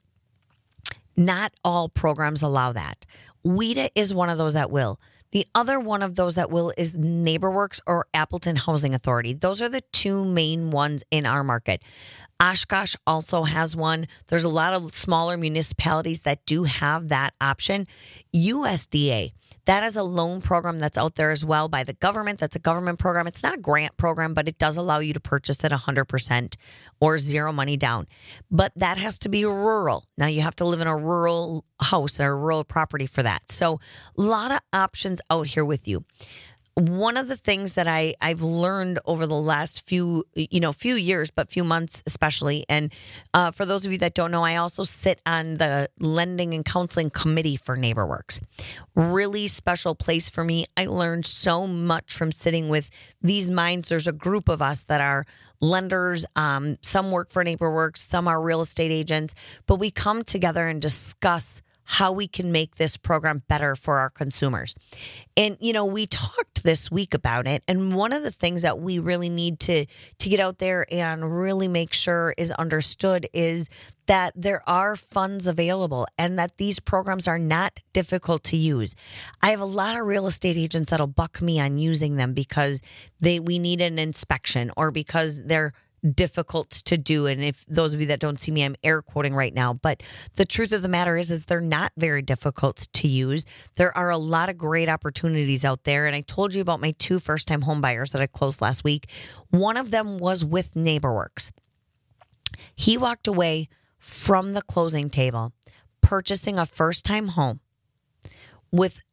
Not all programs allow that. WHEDA is one of those that will. The other one of those that will is NeighborWorks or Appleton Housing Authority. Those are the two main ones in our market. Oshkosh also has one. There's a lot of smaller municipalities that do have that option. USDA, that is a loan program that's out there as well by the government. That's a government program. It's not a grant program, but it does allow you to purchase at 100% or zero money down. But that has to be rural. Now, you have to live in a rural house or a rural property for that. So a lot of options out here with you. One of the things that I've learned over the last few years, but few months especially, and for those of you that don't know, I also sit on the lending and counseling committee for NeighborWorks. Really special place for me. I learned so much from sitting with these minds. There's a group of us that are lenders. Some work for NeighborWorks, some are real estate agents, but we come together and discuss how we can make this program better for our consumers. And, you know, we talked this week about it. And one of the things that we really need to get out there and really make sure is understood is that there are funds available and that these programs are not difficult to use. I have a lot of real estate agents that'll buck me on using them because we need an inspection or because they're difficult to do. And if those of you that don't see me, I'm air quoting right now. But the truth of the matter is they're not very difficult to use. There are a lot of great opportunities out there. And I told you about my two first-time home buyers that I closed last week. One of them was with NeighborWorks. He walked away from the closing table purchasing a first-time home with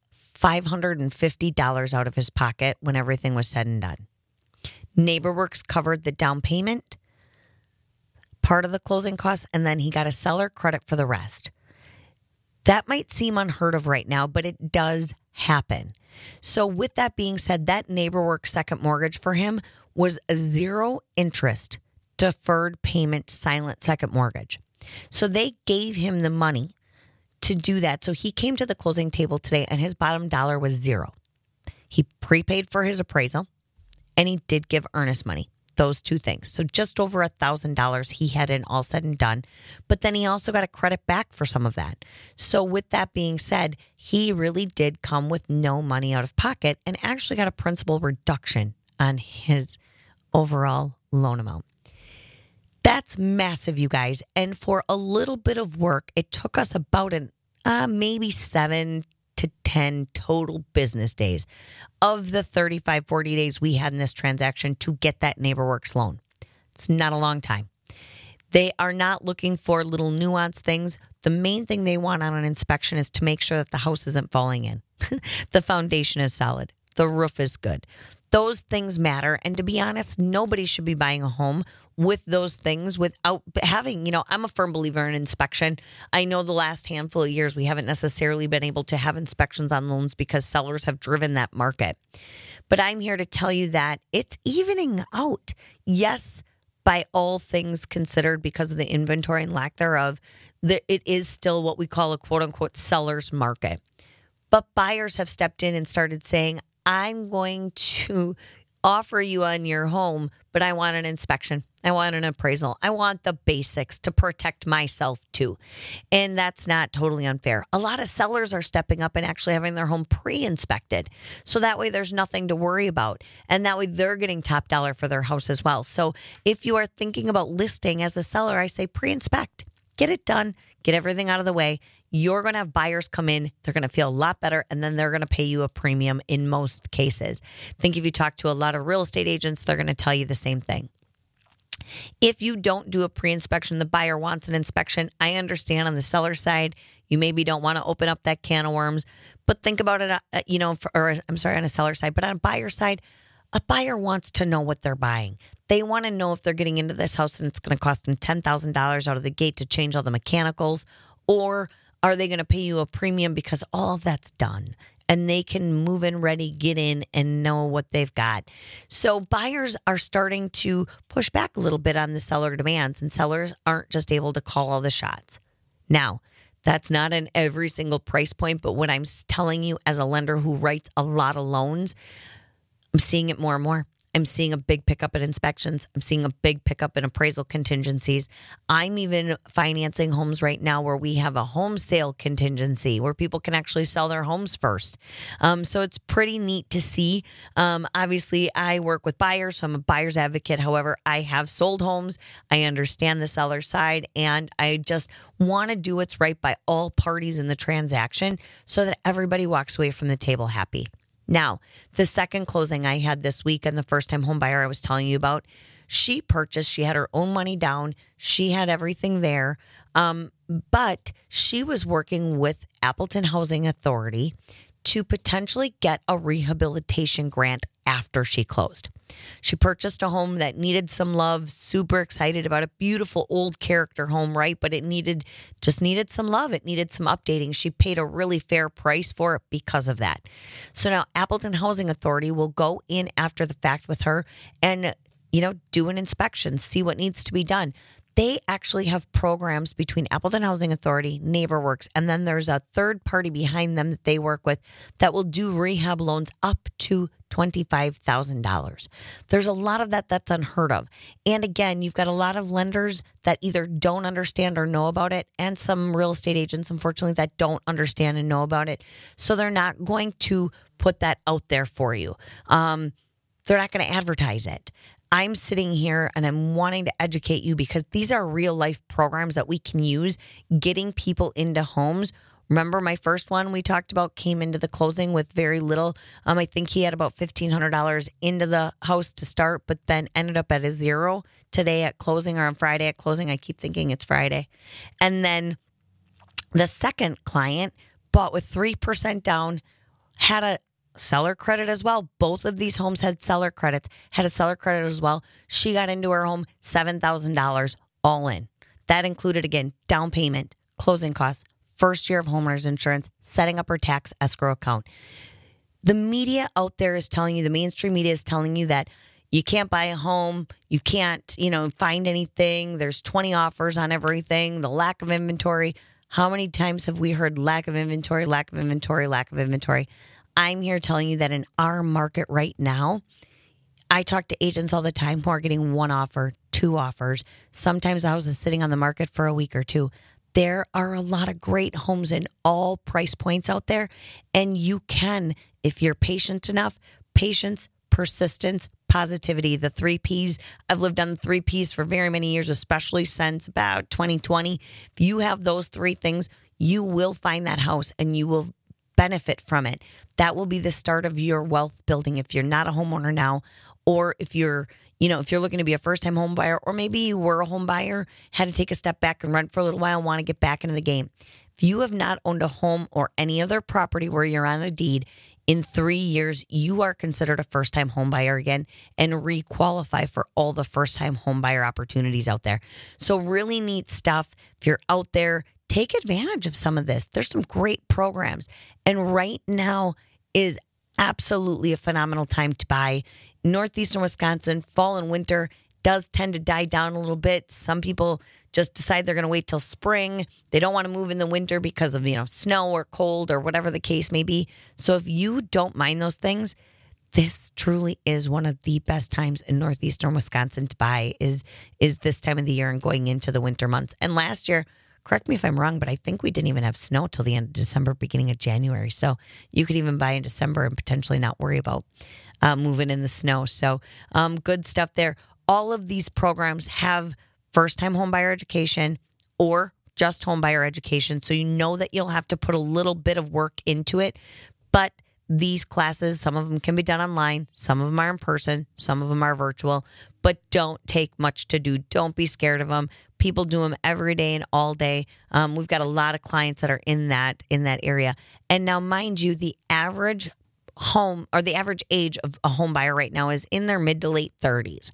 $550 out of his pocket when everything was said and done. NeighborWorks covered the down payment, part of the closing costs, and then he got a seller credit for the rest. That might seem unheard of right now, but it does happen. So with that being said, that NeighborWorks second mortgage for him was a zero interest, deferred payment, silent second mortgage. So they gave him the money to do that. So he came to the closing table today and his bottom dollar was zero. He prepaid for his appraisal. And he did give earnest money. those two things. So just over $1,000 he had in all said and done. But then he also got a credit back for some of that. So with that being said, he really did come with no money out of pocket and actually got a principal reduction on his overall loan amount. That's massive, you guys. And for a little bit of work, it took us about maybe 7 to 10 total business days of the 35, 40 days we had in this transaction to get that NeighborWorks loan. It's not a long time. They are not looking for little nuanced things. The main thing they want on an inspection is to make sure that the house isn't falling in. The foundation is solid. The roof is good. Those things matter. And to be honest, nobody should be buying a home with those things without having, I'm a firm believer in inspection. I know the last handful of years we haven't necessarily been able to have inspections on loans because sellers have driven that market. But I'm here to tell you that it's evening out. Yes, by all things considered, because of the inventory and lack thereof, it is still what we call a quote unquote seller's market. But buyers have stepped in and started saying, I'm going to offer you on your home, but I want an inspection. I want an appraisal. I want the basics to protect myself too. And that's not totally unfair. A lot of sellers are stepping up and actually having their home pre-inspected. So that way there's nothing to worry about. And that way they're getting top dollar for their house as well. So if you are thinking about listing as a seller, I say pre-inspect. Get it done. Get everything out of the way. You're going to have buyers come in. They're going to feel a lot better, and then they're going to pay you a premium in most cases. I think if you talk to a lot of real estate agents, they're going to tell you the same thing. If you don't do a pre-inspection, the buyer wants an inspection. I understand on the seller side, you maybe don't want to open up that can of worms, but think about it, on a seller side, but on a buyer side, a buyer wants to know what they're buying. They want to know if they're getting into this house and it's going to cost them $10,000 out of the gate to change all the mechanicals, or are they going to pay you a premium because all of that's done and they can move in ready, get in, and know what they've got. So buyers are starting to push back a little bit on the seller demands, and sellers aren't just able to call all the shots. Now, that's not in every single price point, but what I'm telling you as a lender who writes a lot of loans, I'm seeing it more and more. I'm seeing a big pickup in inspections. I'm seeing a big pickup in appraisal contingencies. I'm even financing homes right now where we have a home sale contingency where people can actually sell their homes first. So it's pretty neat to see. Obviously, I work with buyers, so I'm a buyer's advocate. However, I have sold homes. I understand the seller side, and I just want to do what's right by all parties in the transaction so that everybody walks away from the table happy. Now, the second closing I had this week, and the first-time home buyer I was telling you about, she purchased, she had her own money down, she had everything there, but she was working with Appleton Housing Authority to potentially get a rehabilitation grant after she closed. She purchased a home that needed some love, super excited about it, beautiful old character home, right? But it needed some love. It needed some updating. She paid a really fair price for it because of that. So now Appleton Housing Authority will go in after the fact with her and, do an inspection, see what needs to be done. They actually have programs between Appleton Housing Authority, NeighborWorks, and then there's a third party behind them that they work with that will do rehab loans up to $25,000. There's a lot of that's unheard of. And again, you've got a lot of lenders that either don't understand or know about it, and some real estate agents, unfortunately, that don't understand and know about it. So they're not going to put that out there for you. They're not going to advertise it. I'm sitting here and I'm wanting to educate you because these are real life programs that we can use getting people into homes. Remember my first one we talked about came into the closing with very little. I think he had about $1,500 into the house to start, but then ended up at a zero today at closing, or on Friday at closing. I keep thinking it's Friday. And then the second client bought with 3% down, had a seller credit as well. Both of these homes had seller credits, had a seller credit as well. She got into her home $7,000 all in. That included, again, down payment, closing costs, first year of homeowners insurance, setting up her tax escrow account. The media out there is telling you, the mainstream media is telling you that you can't buy a home, you can't, find anything. There's 20 offers on everything, the lack of inventory. How many times have we heard lack of inventory, lack of inventory, lack of inventory? I'm here telling you that in our market right now, I talk to agents all the time who are getting one offer, two offers. Sometimes the house is sitting on the market for a week or two. There are a lot of great homes in all price points out there. And you can, if you're patient enough, patience, persistence, positivity, the 3 Ps. I've lived on the 3 Ps for very many years, especially since about 2020. If you have those 3 things, you will find that house and you will benefit from it. That will be the start of your wealth building if you're not a homeowner now, or if you're looking to be a first-time home buyer, or maybe you were a home buyer, had to take a step back and rent for a little while and want to get back into the game. If you have not owned a home or any other property where you're on a deed in 3 years, you are considered a first-time home buyer again and re-qualify for all the first-time home buyer opportunities out there. So really neat stuff. If you're out there, take advantage of some of this. There's some great programs. And right now is absolutely a phenomenal time to buy. Northeastern Wisconsin, fall and winter does tend to die down a little bit. Some people just decide they're going to wait till spring. They don't want to move in the winter because of, snow or cold or whatever the case may be. So if you don't mind those things, this truly is one of the best times in Northeastern Wisconsin to buy is this time of the year and going into the winter months. And last year, correct me if I'm wrong, but I think we didn't even have snow till the end of December, beginning of January. So you could even buy in December and potentially not worry about moving in the snow. So good stuff there. All of these programs have first-time homebuyer education or just homebuyer education. So you know that you'll have to put a little bit of work into it. But these classes, some of them can be done online. Some of them are in person. Some of them are virtual. But don't take much to do. Don't be scared of them. People do them every day and all day. We've got a lot of clients that are in that area. And now, mind you, the average home or the average age of a home buyer right now is in their mid to late 30s.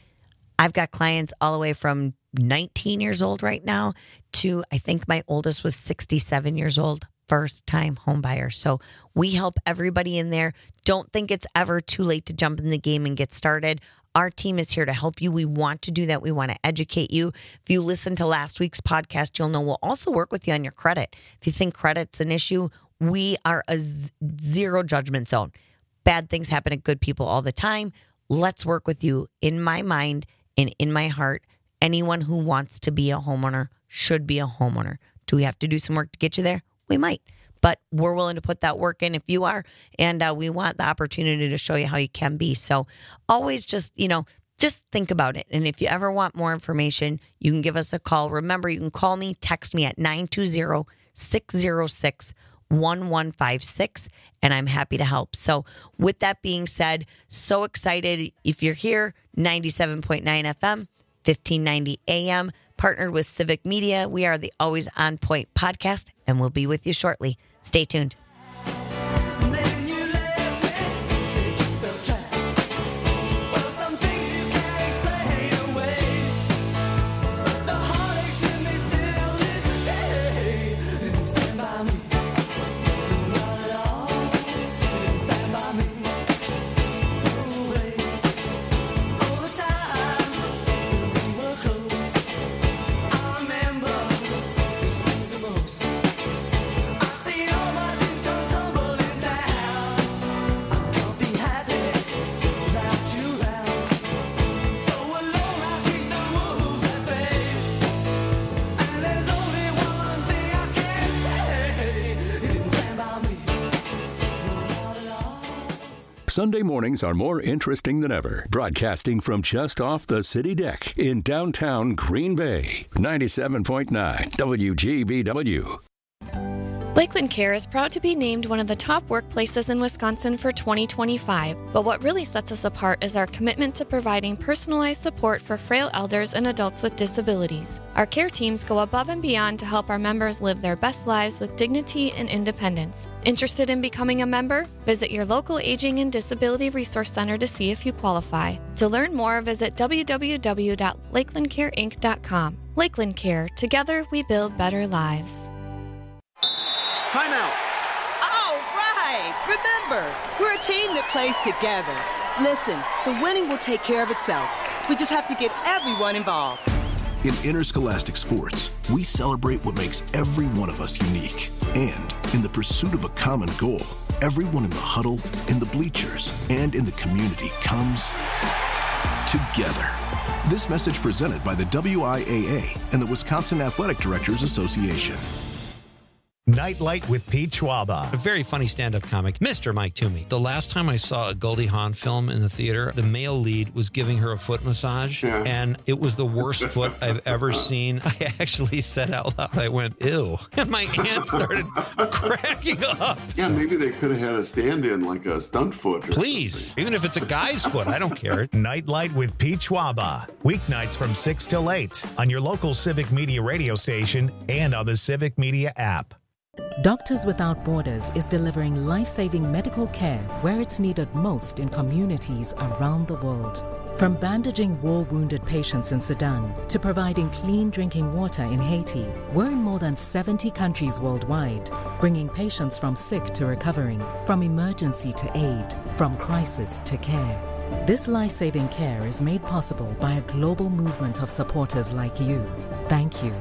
I've got clients all the way from 19 years old right now to, I think my oldest was 67 years old, first-time home buyer. So we help everybody in there. Don't think it's ever too late to jump in the game and get started. Our team is here to help you. We want to do that. We want to educate you. If you listen to last week's podcast, you'll know we'll also work with you on your credit. If you think credit's an issue, we are a zero judgment zone. Bad things happen to good people all the time. Let's work with you. In my mind and in my heart, anyone who wants to be a homeowner should be a homeowner. Do we have to do some work to get you there? We might, but we're willing to put that work in if you are, and we want the opportunity to show you how you can be. So always just think about it. And if you ever want more information, you can give us a call. Remember, you can call me, text me at 920-606-1156, and I'm happy to help. So with that being said, so excited. If you're here, 97.9 FM, 1590 AM, partnered with Civic Media. We are the Always On Point podcast, and we'll be with you shortly. Stay tuned. Sunday mornings are more interesting than ever. Broadcasting from just off the city deck in downtown Green Bay. 97.9 WGBW. Lakeland Care is proud to be named one of the top workplaces in Wisconsin for 2025. But what really sets us apart is our commitment to providing personalized support for frail elders and adults with disabilities. Our care teams go above and beyond to help our members live their best lives with dignity and independence. Interested in becoming a member? Visit your local Aging and Disability Resource Center to see if you qualify. To learn more, visit www.lakelandcareinc.com. Lakeland Care. Together, we build better lives. Timeout. All right. Remember, we're a team that plays together. Listen, the winning will take care of itself. We just have to get everyone involved. In interscholastic sports, we celebrate what makes every one of us unique. And in the pursuit of a common goal, everyone in the huddle, in the bleachers, and in the community comes together. This message presented by the WIAA and the Wisconsin Athletic Directors Association. Nightlight with Pete Schwaba. A very funny stand-up comic, Mr. Mike Toomey. The last time I saw a Goldie Hawn film in the theater, the male lead was giving her a foot massage, and it was the worst foot I've ever seen. I actually said out loud, I went, ew. And my aunt started cracking up. Yeah, maybe they could have had a stand-in, like a stunt foot. Please, even if it's a guy's foot, I don't care. Nightlight with Pete Schwaba. Weeknights from 6 till 8 on your local Civic Media radio station and on the Civic Media app. Doctors Without Borders is delivering life-saving medical care where it's needed most in communities around the world. From bandaging war-wounded patients in Sudan to providing clean drinking water in Haiti, we're in more than 70 countries worldwide, bringing patients from sick to recovering, from emergency to aid, from crisis to care. This life-saving care is made possible by a global movement of supporters like you. Thank you.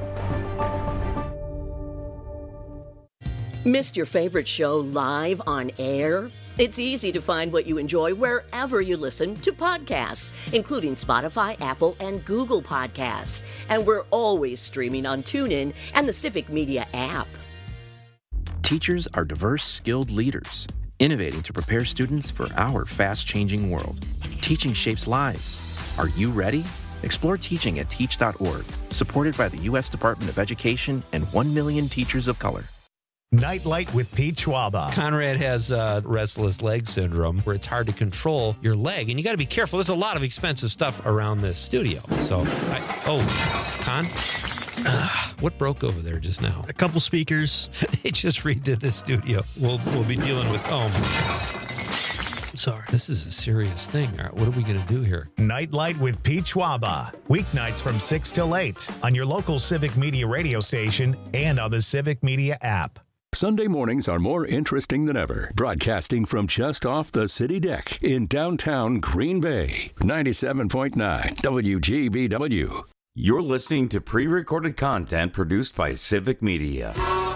Missed your favorite show live on air? It's easy to find what you enjoy wherever you listen to podcasts, including Spotify, Apple, and Google Podcasts. And we're always streaming on TuneIn and the Civic Media app. Teachers are diverse, skilled leaders, innovating to prepare students for our fast-changing world. Teaching shapes lives. Are you ready? Explore teaching at teach.org, supported by the U.S. Department of Education and 1 million teachers of color. Nightlight with Pete Schwaba. Conrad has restless leg syndrome where it's hard to control your leg, and you got to be careful. There's a lot of expensive stuff around this studio. So, Con? What broke over there just now? A couple speakers. They just redid the studio. We'll be dealing with Sorry. This is a serious thing. All right, what are we going to do here? Nightlight with Pete Schwaba. Weeknights from 6 till 8 on your local Civic Media radio station and on the Civic Media app. Sunday mornings are more interesting than ever. Broadcasting from just off the city deck in downtown Green Bay. 97.9 WGBW. You're listening to pre-recorded content produced by Civic Media.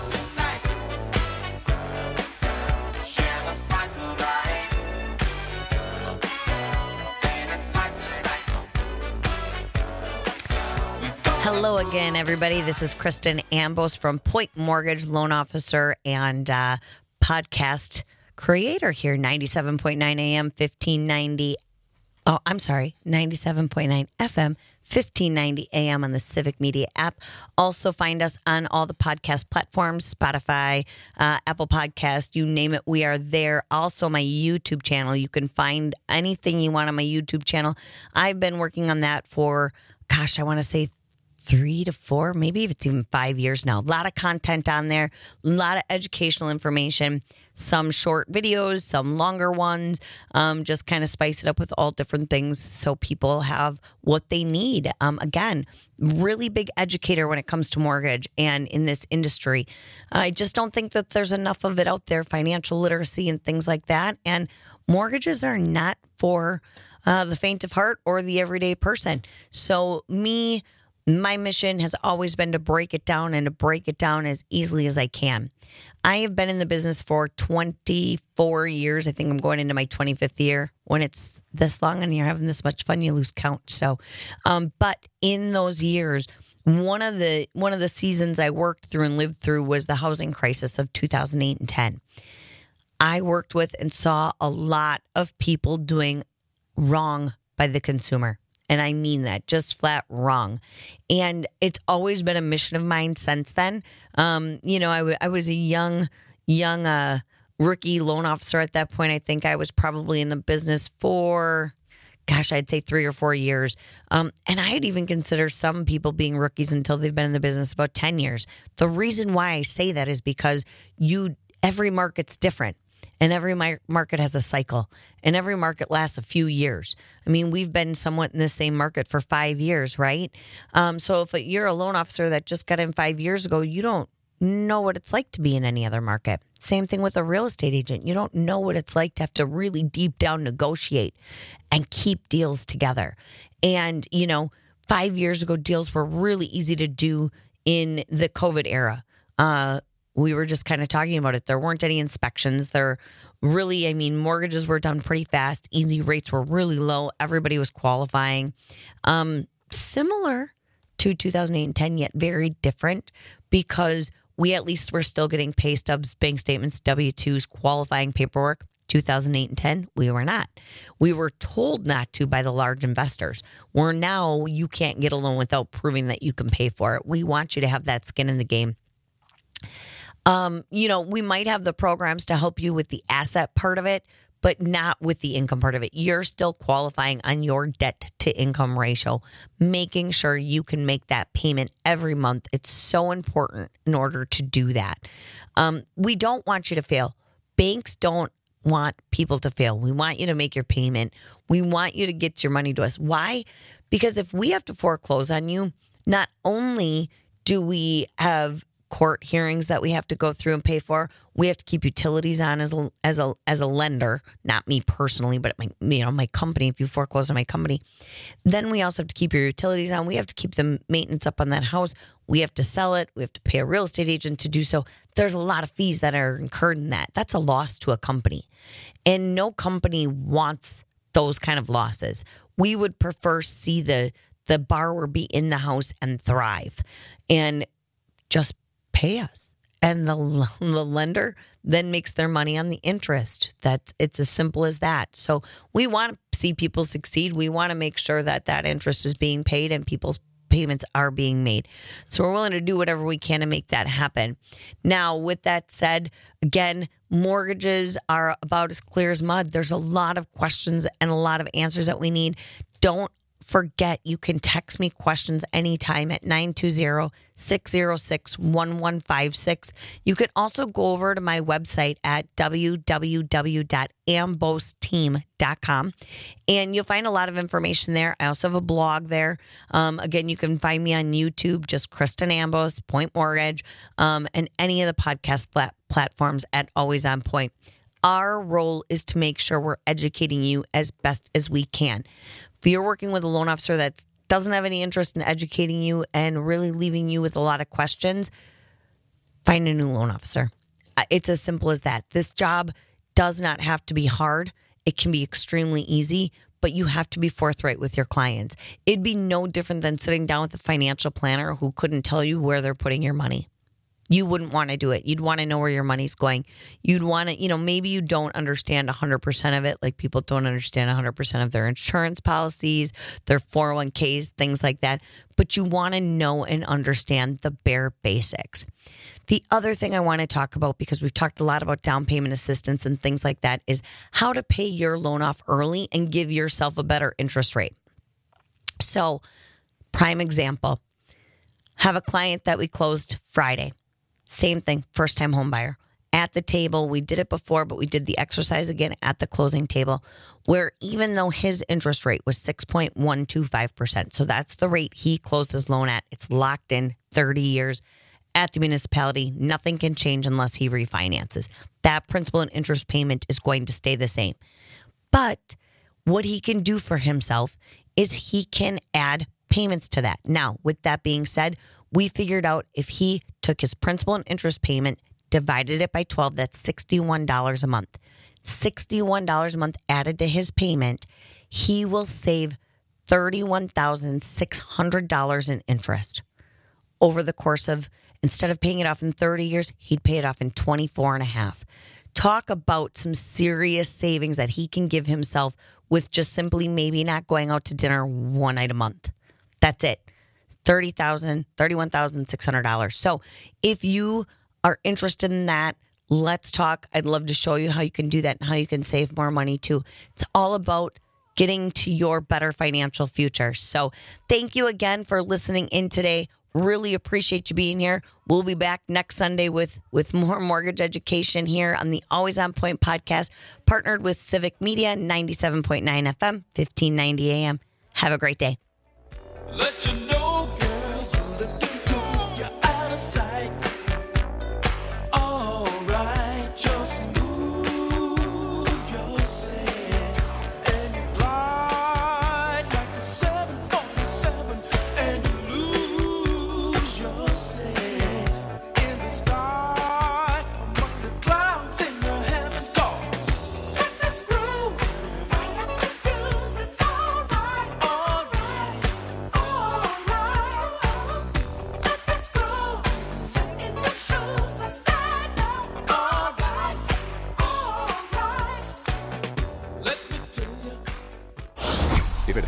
Hello again, everybody. This is Kristen Ambos from Point Mortgage, loan officer and podcast creator here, 97.9 AM, 1590. Oh, I'm sorry, 97.9 FM, 1590 AM on the Civic Media app. Also find us on all the podcast platforms, Spotify, Apple Podcast, you name it, we are there. Also my YouTube channel. You can find anything you want on my YouTube channel. I've been working on that for, I want to say 3 to 4, maybe it's even 5 years now. A lot of content on there, a lot of educational information, some short videos, some longer ones, just kind of spice it up with all different things so people have what they need. Again, really big educator when it comes to mortgage and in this industry. I just don't think that there's enough of it out there, financial literacy and things like that. And mortgages are not for the faint of heart or the everyday person. So my mission has always been to break it down and to break it down as easily as I can. I have been in the business for 24 years. I think I'm going into my 25th year. When it's this long and you're having this much fun, you lose count. So, but in those years, one of the seasons I worked through and lived through was the housing crisis of 2008 and 10. I worked with and saw a lot of people doing wrong by the consumer. And I mean that, just flat wrong. And it's always been a mission of mine since then. I was a young rookie loan officer at that point. I think I was probably in the business for, I'd say 3 or 4 years. And I'd even consider some people being rookies until they've been in the business about 10 years. The reason why I say that is because every market's different. And every market has a cycle, and every market lasts a few years. I mean, we've been somewhat in the same market for 5 years, right? So if you're a loan officer that just got in 5 years ago, you don't know what it's like to be in any other market. Same thing with a real estate agent. You don't know what it's like to have to really deep down negotiate and keep deals together. And, 5 years ago, deals were really easy to do in the COVID era. We were just kind of talking about it. There weren't any inspections. Mortgages were done pretty fast. Easy rates were really low. Everybody was qualifying. Similar to 2008 and 10, yet very different, because we at least were still getting pay stubs, bank statements, W-2s, qualifying paperwork. 2008 and 10, we were not. We were told not to by the large investors. Where now you can't get a loan without proving that you can pay for it. We want you to have that skin in the game. We might have the programs to help you with the asset part of it, but not with the income part of it. You're still qualifying on your debt to income ratio, making sure you can make that payment every month. It's so important in order to do that. We don't want you to fail. Banks don't want people to fail. We want you to make your payment. We want you to get your money to us. Why? Because if we have to foreclose on you, not only do we have court hearings that we have to go through and pay for, we have to keep utilities on as a lender, not me personally, but my company. If you foreclose on my company, then we also have to keep your utilities on. We have to keep the maintenance up on that house. We have to sell it. We have to pay a real estate agent to do so. There's a lot of fees that are incurred in that. That's a loss to a company, and no company wants those kind of losses. We would prefer see the borrower be in the house and thrive, and just pay us. And the lender then makes their money on the interest. It's as simple as that. So we want to see people succeed. We want to make sure that interest is being paid and people's payments are being made. So we're willing to do whatever we can to make that happen. Now, with that said, again, mortgages are about as clear as mud. There's a lot of questions and a lot of answers that we need. Don't forget, you can text me questions anytime at 920-606-1156. You can also go over to my website at www.ambosteam.com, and you'll find a lot of information there. I also have a blog there. Again, you can find me on YouTube, just Kristen Ambos, Point Mortgage, and any of the podcast platforms at Always On Point. Our role is to make sure we're educating you as best as we can. If you're working with a loan officer that doesn't have any interest in educating you and really leaving you with a lot of questions, find a new loan officer. It's as simple as that. This job does not have to be hard. It can be extremely easy, but you have to be forthright with your clients. It'd be no different than sitting down with a financial planner who couldn't tell you where they're putting your money. You wouldn't want to do it. You'd want to know where your money's going. You'd want to, maybe you don't understand 100% of it. Like people don't understand 100% of their insurance policies, their 401ks, things like that. But you want to know and understand the bare basics. The other thing I want to talk about, because we've talked a lot about down payment assistance and things like that, is how to pay your loan off early and give yourself a better interest rate. So, prime example, have a client that we closed Friday. Same thing, first-time home buyer. At the table, we did it before, but we did the exercise again at the closing table, where even though his interest rate was 6.125%, so that's the rate he closed his loan at. It's locked in 30 years at the municipality. Nothing can change unless he refinances. That principal and interest payment is going to stay the same. But what he can do for himself is he can add payments to that. Now, with that being said, we figured out if he took his principal and interest payment, divided it by 12, that's $61 a month. $61 a month added to his payment, he will save $31,600 in interest over the course of, instead of paying it off in 30 years, he'd pay it off in 24 and a half. Talk about some serious savings that he can give himself with just simply maybe not going out to dinner one night a month. That's it. $31,600. So if you are interested in that, let's talk. I'd love to show you how you can do that and how you can save more money too. It's all about getting to your better financial future. So thank you again for listening in today. Really appreciate you being here. We'll be back next Sunday with more mortgage education here on the Always On Point podcast, partnered with Civic Media, 97.9 FM, 1590 AM. Have a great day. Let you know, girl, you're looking good, you're out of sight. All right, just move yourself, and you glide like a 747, and you lose yourself in the sky.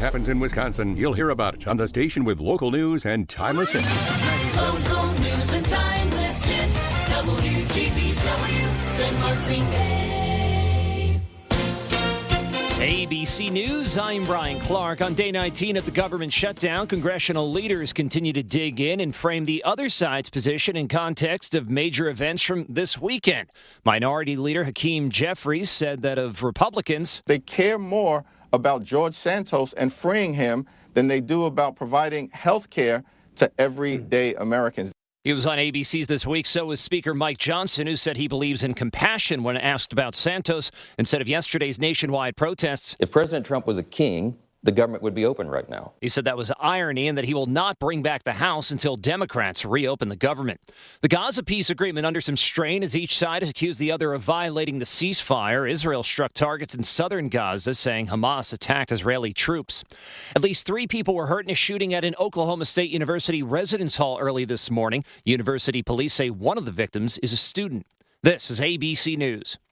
happens in Wisconsin, you'll hear about it on the station with local news and timeless hits. Local news and timeless hits. WGBW, Denmark, Green Bay. ABC News, I'm Brian Clark. On day 19 of the government shutdown, congressional leaders continue to dig in and frame the other side's position in context of major events from this weekend. Minority Leader Hakeem Jeffries said that of Republicans, they care more about George Santos and freeing him than they do about providing health care to everyday Americans. He was on ABC's This Week. So was Speaker Mike Johnson, who said he believes in compassion when asked about Santos and said of yesterday's nationwide protests. If President Trump was a king, the government would be open right now. He said that was irony and that he will not bring back the House until Democrats reopen the government. The Gaza peace agreement under some strain as each side has accused the other of violating the ceasefire. Israel struck targets in southern Gaza, saying Hamas attacked Israeli troops. At least 3 people were hurt in a shooting at an Oklahoma State University residence hall early this morning. University police say one of the victims is a student. This is ABC News.